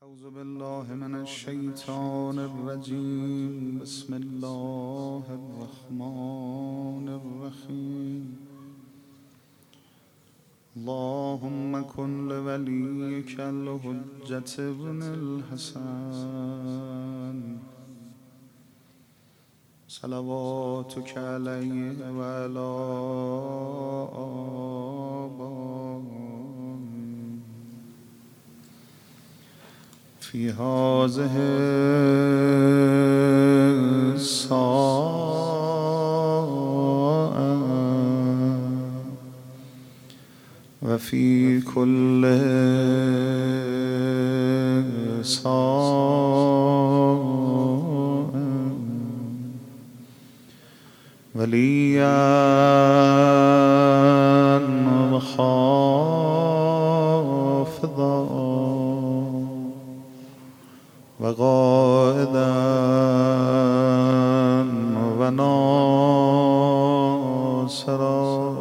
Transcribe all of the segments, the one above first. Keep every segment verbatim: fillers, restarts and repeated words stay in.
اعوذ بالله من الشیطان الرجیم. بسم الله الرحمن الرحیم. اللهم کن لولیک الحجة ابن الحسن صلواتک علیه و علی آبائه فی هذه الساعة و فی کل ساعة ولیا و حافظا و قائدا و ناصرا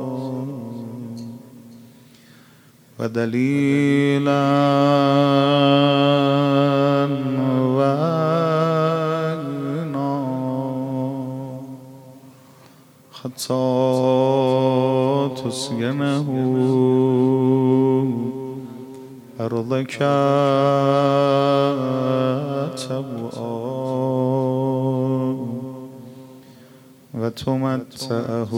و دلیلا و عینا حتی تسکنه أرضك طوعا وتمتعه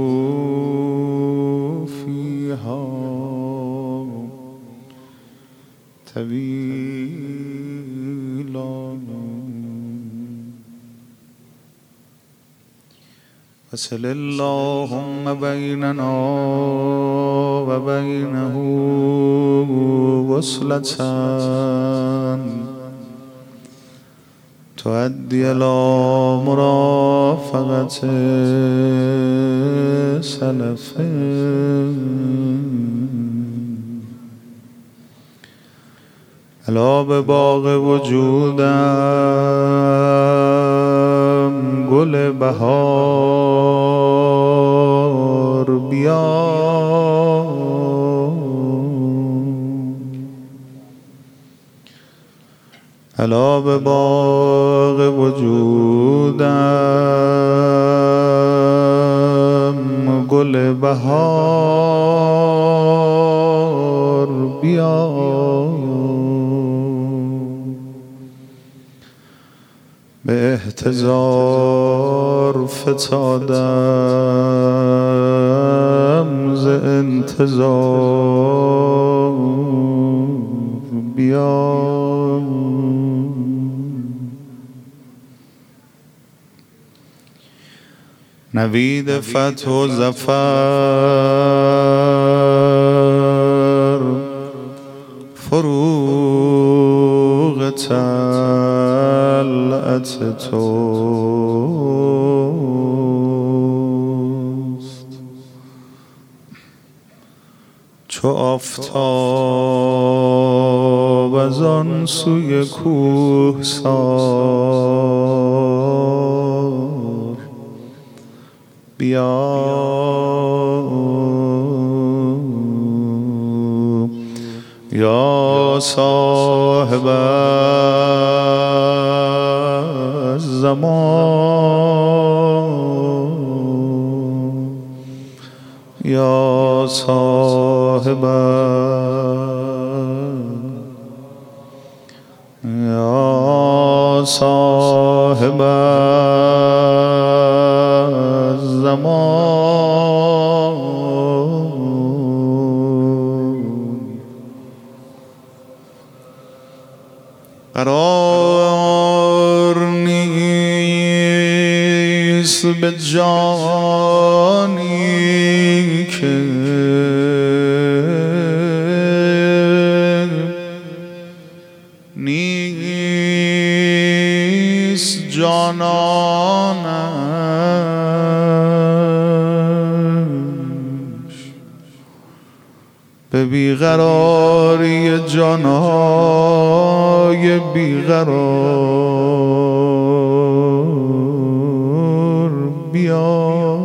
فيها طويلا وصل اللهم بيننا وبينه وصلة تؤدي إلى مرافقة سلف الا به باغ وجودم گل بهار بیار الا به باغ وجودم گل بهار بیار به احتضار فتادم ز انتظار بیار نوید فتح و ظفر فروغ طلعت توست چو آفتاب از آن سوی کوهسار بیا یا صاحب الزمان یا صاحب یا صاحب الزمان قرار نیست به جانی که نیست جانانش به بیقراری جانای بیقرار بیا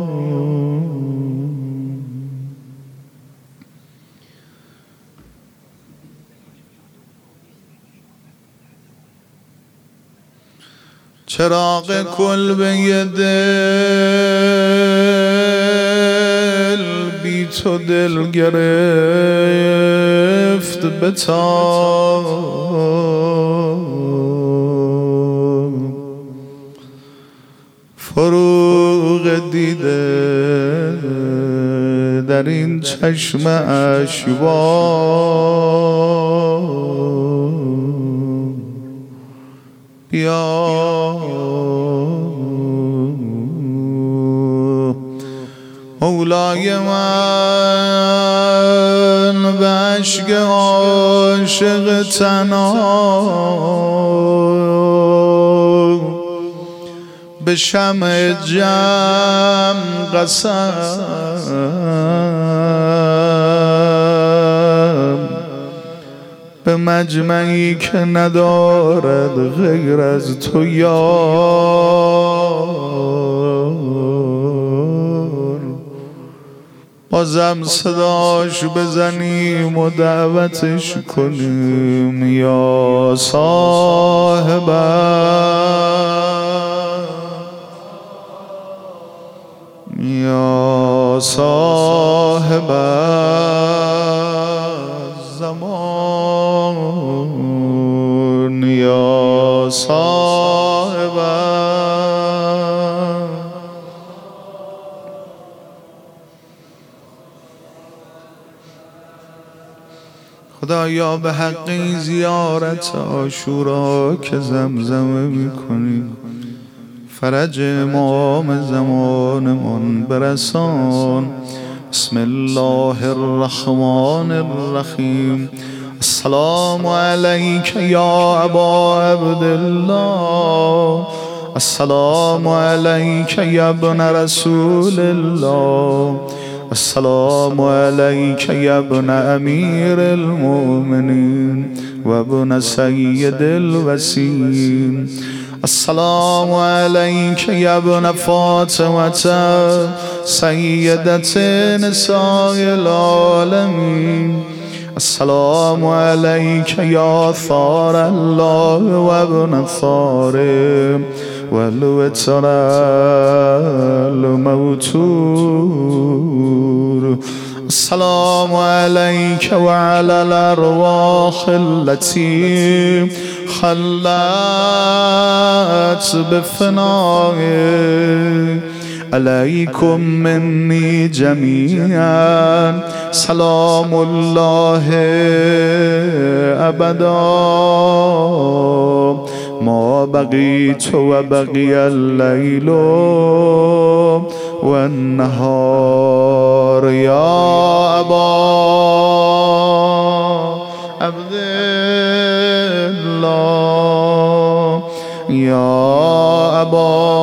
چراغ کلبه دل بی تو دل گرفت بتاب، فروغ دیده در این چشم اشباه بیا. مولای من به اشک عاشق تنها به شمع جم قسم، به مجمعی که ندارد غیر از تو یار، بازم صداش بزنیم و دعوتش کنیم یا صاحبه، یا صاحب زمان، یا صاحب. خدایا به حق این زیارت عاشورا که زمزمه میکنی فرج امام زمانمان برسان. بسم الله الرحمن الرحیم. السلام علیک یا ابا عبدالله، السلام علیک یا ابن رسول الله، السلام علیک یا ابن امیر المؤمنین و ابن سید الوسیم، السلام علیک یا ابن فاطمه سیدت نساء العالمین، السلام علیک یا ثار الله و ابن ثار و الوتر الموتور، السلام علیک و علی الارواح التي خلت بفنائك، علیکم منی جمیعا سلام الله ابدا، ما بقیت و بقی اللیل و النهار، یا ابا عبدالله، یا ابا.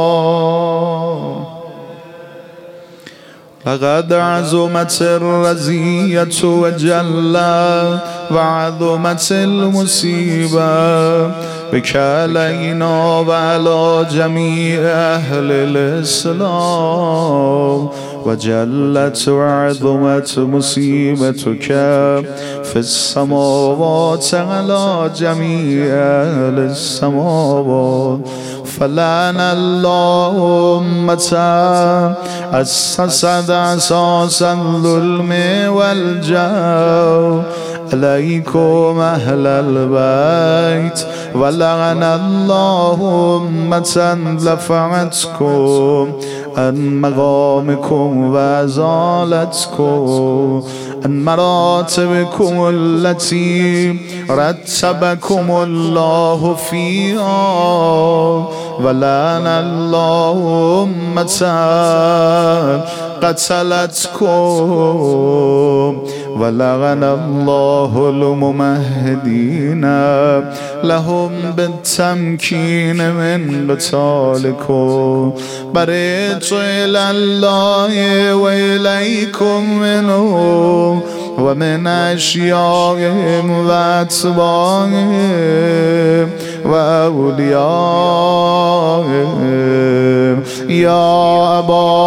لقد عظمت الرزیة و جل و عظمت المصیبه بک علینا و علی جمیع اهل الاسلام، و جلت و عظمت مصیبتک فی السماوات علی جمیع اهل السماوات، فلعن الله امتا اسست اساس الظلم والجور علیکم اهل البیت، ولعن الله امتا لفعتکم عن مقامکم و ازالتکم عن مراتبکم التي رتبکم الله فیها، ولعن الله امتا قتلتكم، ولعن الله الممهدين لهم بالتمكين من قتالكم، برئت إلى الله وإليكم منهم ومن أشياعهم وأتباعهم وأوليائهم، يا أبا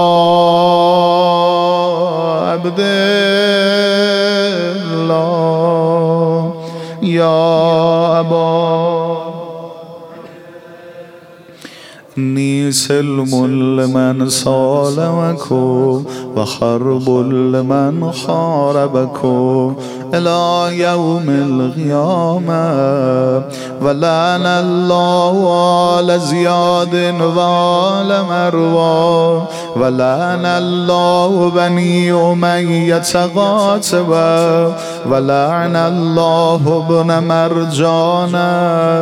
عبدالله، يا أبا إني سلم لمن صالمكم وخرب لمن حاربكم إلى يوم القيامة ولعن الله على زياد وعلى مروان ولعن الله بني أمية قاتبا ولعن الله ابن مرجانا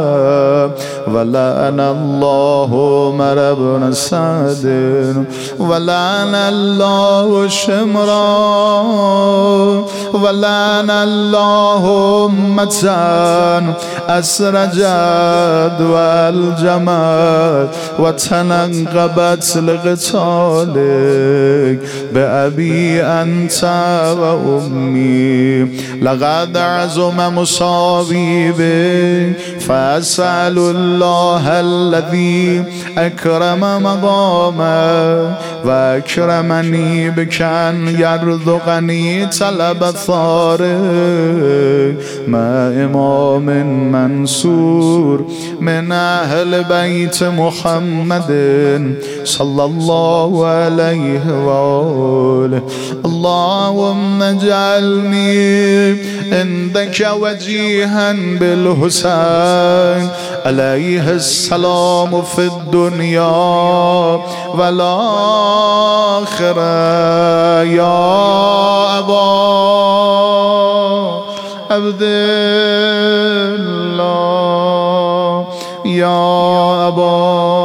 ولعن الله عمر بن سعد ولعن الله شمران ولعن الله أمة أسرجت والجمال وتنقبت لقتالك بأبي أنت وأمي لقد عزم مصابي بك فأسأل الله الذي أكرم مقاما وأكرمني بك أن يرزقني طلب ثارك مع إمام منصور من أهل بيت محمد صلى الله عليه وآله. اللهم اجعلني عندك وجيها بالحسين عليه السلام في الدنيا والآخرة يا أبا عبد الله يا أبا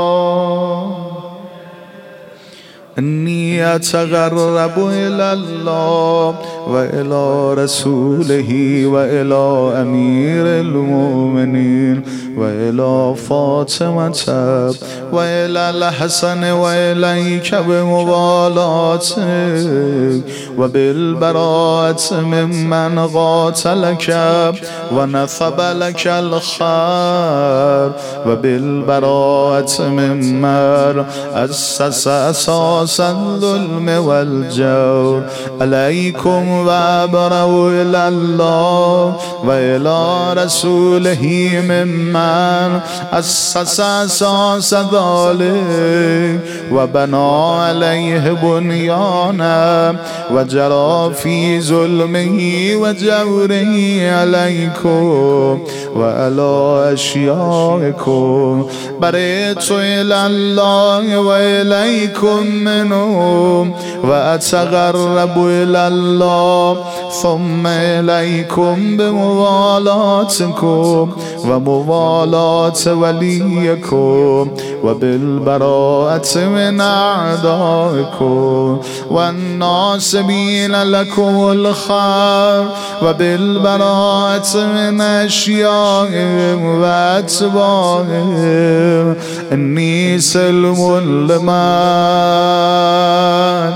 إني أتقرب إلى الله وإلى رسوله وإلى أمير المؤمنين وإلى فاطمة وإلى الحسن وإليك بموالاتك وبالبراءة ممن قاتلك ونثب لك الخير وبالبراءة ممن أسس أساس الظلم والجور عليكم وأبرأوا إلى الله وإلى رسوله ممن أسس أساس ذلك وبنى عليه بنيانا وجرى في ظلمه وجوره عليكم وعلى أشيائكم برئت إلى الله وإليكم منهم وأتقرب إلى الله ثم إليكم بموالاتكم وموالاة وليكم وبالبراءة من أعدائكم والناصبين لكم الخير وبالبراءة من أشيائهم وأتباعهم. إني سلم لمن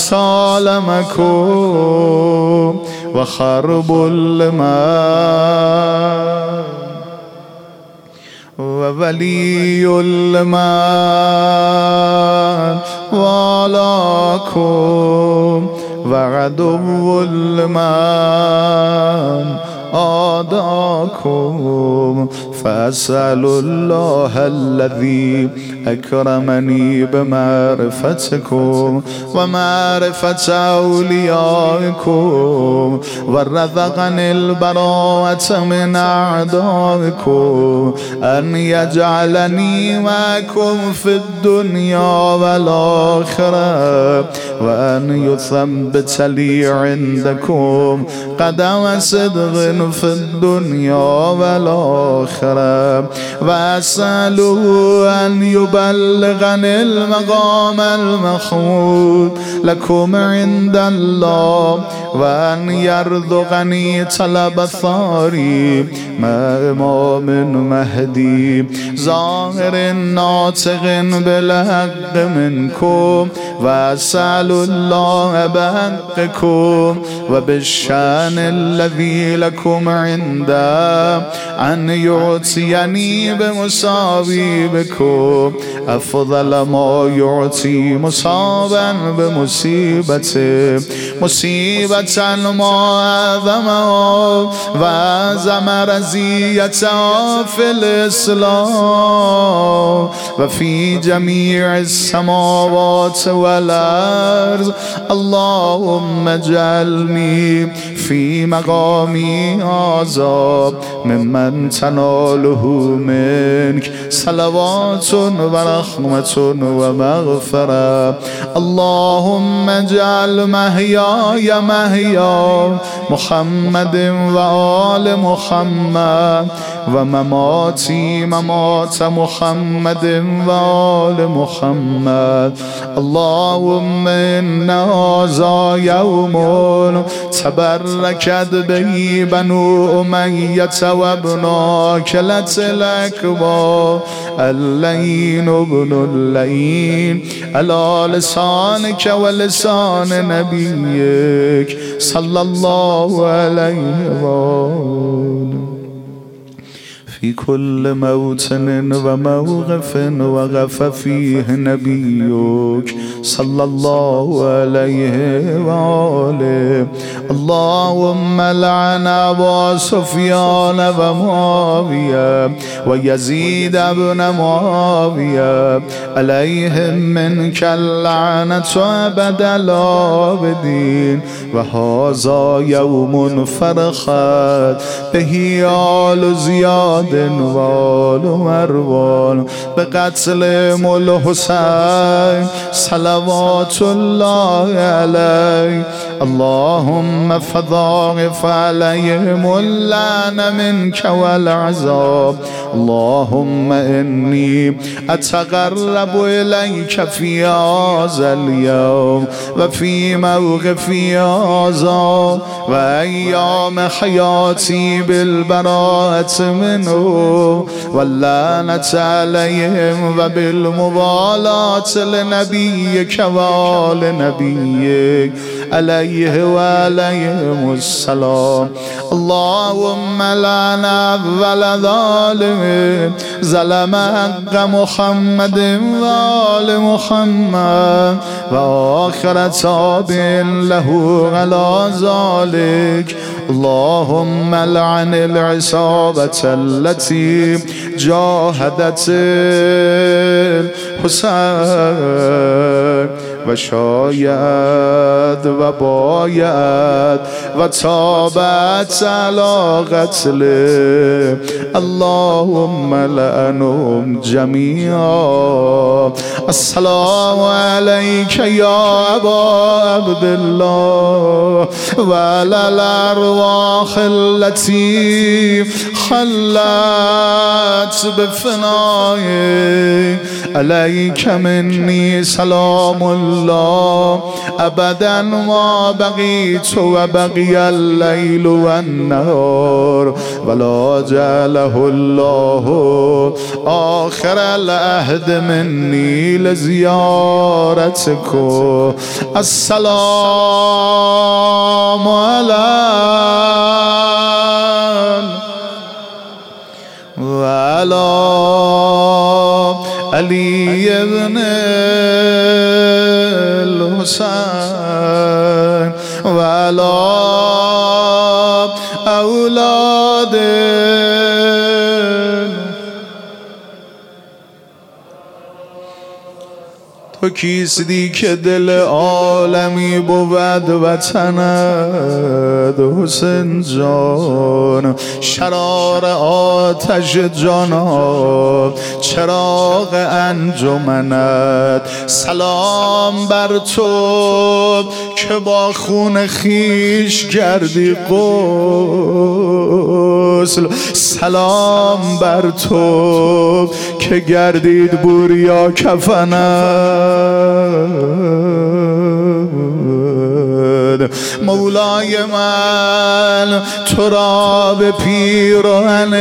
سالمكم وخرب لمن وولي لمن والاكم وعدو لمن آداكم فأسأل الله الذي أكرمني بمعرفتكم ومعرفة أوليائكم ورزقني البراءة من أعدائكم أن يجعلني معكم في الدنيا والآخرة وأن يثبت لي عندكم قدم صدق في الدنيا والآخرة وأسأله أن يبلغني المقام المحمود لكم عند الله وأن يرزقني طلب ثاري مع إمام مهدي ظاهر ناطق بالحق منكم وأسأل الله بحقكم وبالشأن الذي لكم عنده أن يعطيني بمصابي بكم أفضل ما يعطي مصابا بمصيبته مصيبة ما أعظمها وأعظم رزيتها في الإسلام وفي جميع السماوات والأرض. اللهم اجعلني في مقامي هذا ممن تناله منك صلوات ورحمة ومغفرة. اللهم اجعل محياي محيا محمد وآل محمد ومماتي ممات محمد وآل محمد. اللهم إن هذا يوم تبركت به بنو أمية وابن عاكلة الأكبر اللين ابن اللين على لسانك ولسان نبيك صلى الله عليه وآله في كل موطن وموقف وقف فيه نبيك صلى الله عليه وآله. اللهم لعن أبا سفيان ومعاوية ويزيد بن معاوية عليهم منك اللعنة أبد الآبدين. وهذا يوم فرخت به آل زياد وآل مروان بقتل الحسين صلوات الله عليه. اللهم فضاعف عليهم اللعن منك والعذاب. اللهم إني أتقرب إليك في هذا اليوم وفي موقفي هذا وأيام حياتي بالبراءة منه واللعنة عليهم وبالموالاة لنبيك وآل نبيك عليه وعليهم السلام. اللهم لعن أول ظالم ظلم حق محمد وآل محمد وآخر تابع له على ذلك. اللهم لعن العصابة التي جاهدت الحسين وشاید و باید و تابت على قتله. اللهم لعنهم جميعا. السلام عليك يا أبا عبد الله وعلى الأرواح التي خلت بفنائك عليك مني سلام الله أبدا ما بقيت وبقي الليل والنهار ولا جعله الله آخر العهد مني لزيارتكم. السلام عليكم وعلى علي بن الحسين وعلى أولاده. تو کیستی که دل عالمی بود وطنت حسین جان شرار آتش جانات چراغ انجمنت. سلام بر تو که با خون خیش کردی غسل. سلام بر تو که گردید بوریا کفنت. مولای من تو را به پیراهن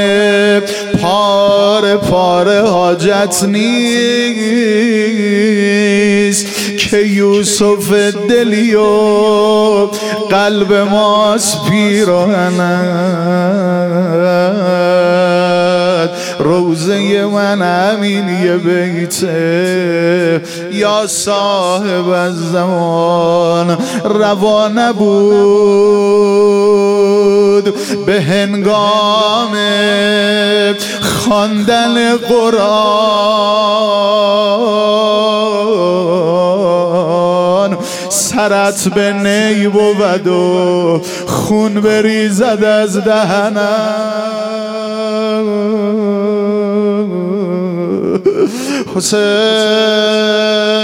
پاره پاره حاجت نیست که یوسف دلی و قلب ماست پیراهنت، روزه من همین یه بیته یا صاحب الزمان. روا نبود به هنگام خواندن قرآن، سرت به نی بود و خون بریزد از دهنم. حسین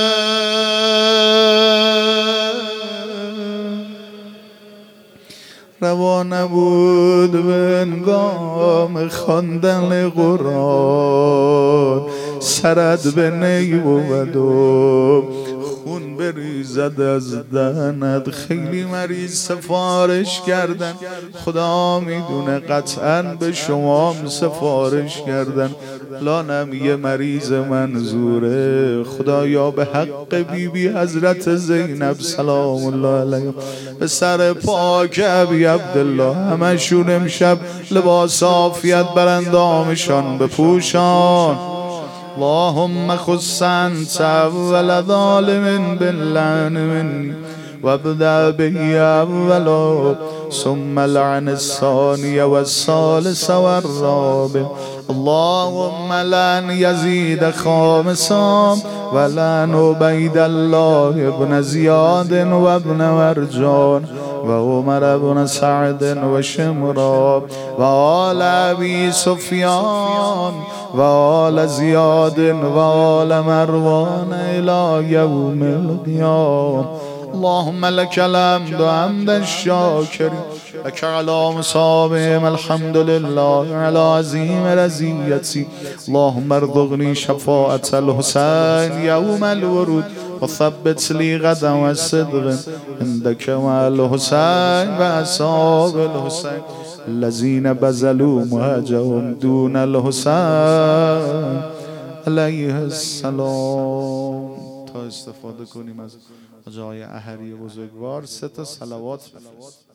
روا نبود به هنگام خواندن قرآن، سرت به نی بود و خون بریزد از دهنت. خیلی مریض سفارش کردن، خدا میدونه قطعاً به شما سفارش کردن. لانم یه مریض منظوره. خدایا به حق بی بی حضرت زینب سلام الله علیها، به سر پاک ابی عبدالله، همشون امشب لباس عافیت بر اندامشان بپوشان. اللهم خص انت اول ظالم باللعن منی وابدأ به اولا ثم لعن الثاني والثالث والرابع. اللهم لعن يزيد خامسا ولعن عبيد الله ابن زياد وابن مرجان وعمر بن سعد وشمرا وآل أبي سفيان وآل زياد وآل مروان إلى يوم القيامة. اللهم لك الحمد حمد الشاكرين، لك على مصابهم الحمد لله على عظيم رزيتي. اللهم ارزقني شفاعة الحسين يوم الورود وثبت لي قدم الصدق عندك مع الحسين وأصحاب الحسين الذين بذلوا مهجهم دون الحسين علیه السلام. تا استفاده کنیم از جای احری بزرگوار سه تا صلوات بفرستیم.